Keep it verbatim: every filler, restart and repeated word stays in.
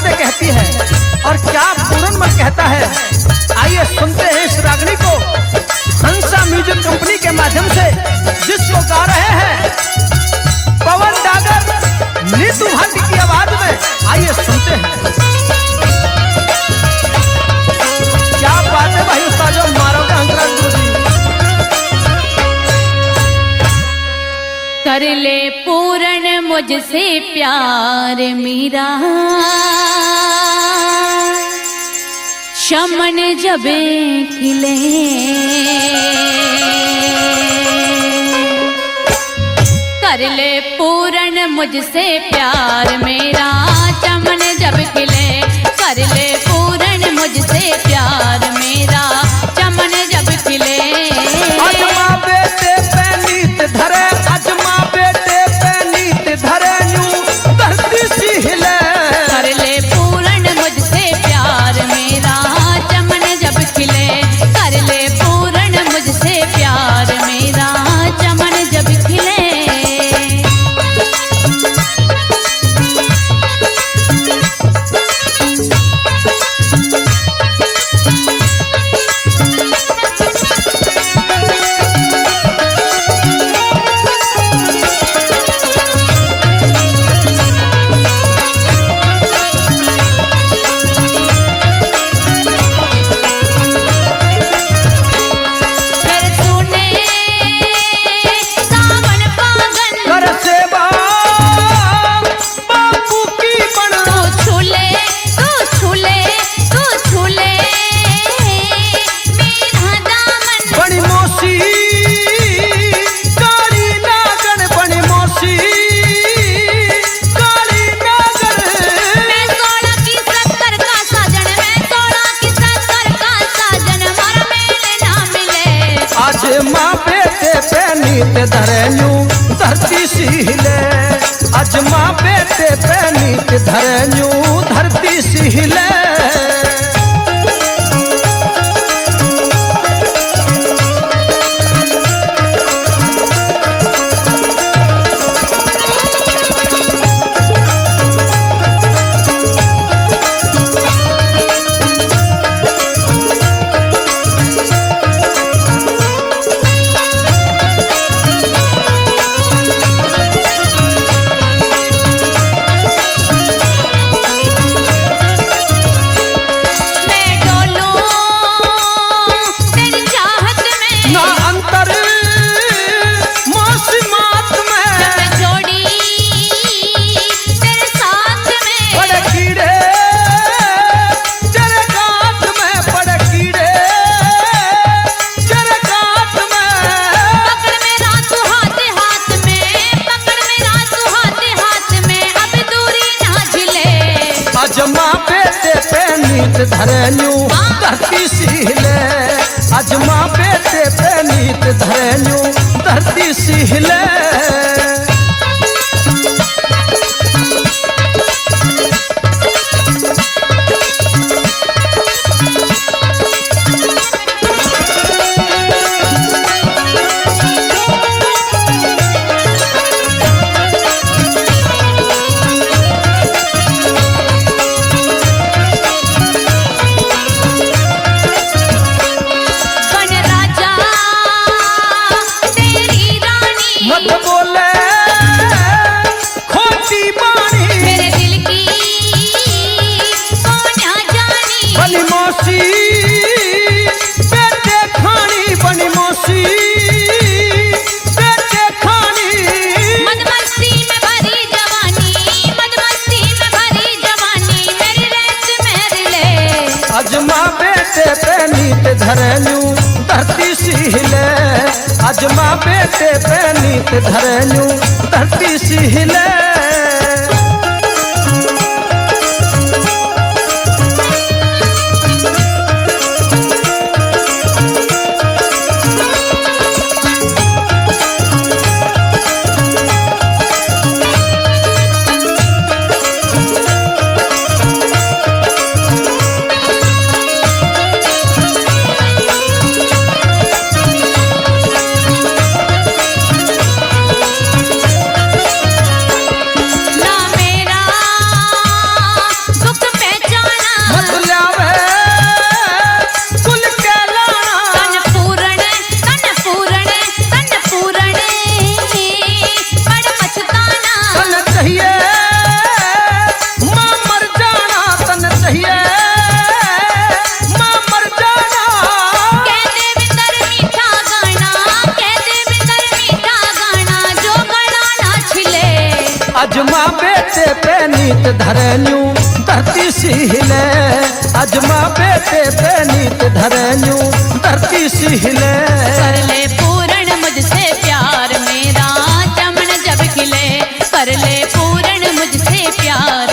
बातें कहती है और क्या पूरन मन कहता है। आइए सुनते हैं इस रागनी को हंसा म्यूजिक कंपनी के माध्यम से, जिसको गा रहे हैं पवन डागर नीतू भाटी की आवाज में। आइए सुनते हैं। क्या बात है भाई उस्ताद मारोगे हंसराज गुरु जी। कर ले पूर्ण मुझसे प्यार मेरा, शमन जब खिले कर ले पूर्ण मुझसे प्यार मेरा, चमन जब खिले कर ले पूर्ण मुझसे प्यार मेरा, चमन जब खिले। अजमा बेटे पे नीत धरे, अजमा बेटे पे नीत धरे, यूं धरती सी हिले। कर ले पूर्ण मुझसे प्यार मेरा, चमन जब खिले कर ले पूर्ण मुझसे प्यार मेरा, चमन जब खिले। धरन्यू धरती सी हिले, अजमा बेटे पे नीत धरन्यू धरती सी हिले। अजमा बेटे पे नीत धरन्यू धरती सी हिले, अजमा बेटे पे नीत धरन्यू धरती सी हिले। अजमा बेटे पे नीत धरन्यू धरती सी हिले, अजमा बेटे पे नीत धरन्यू धरती सी हिले। नीत धरन्यू धरती सी हिले, अजमा बेटे पे नीत धरन्यू धरती सी हिले। कर ले पूर्ण मुझसे प्यार मेरा चमन जब खिले, कर ले पूर्ण मुझसे प्यार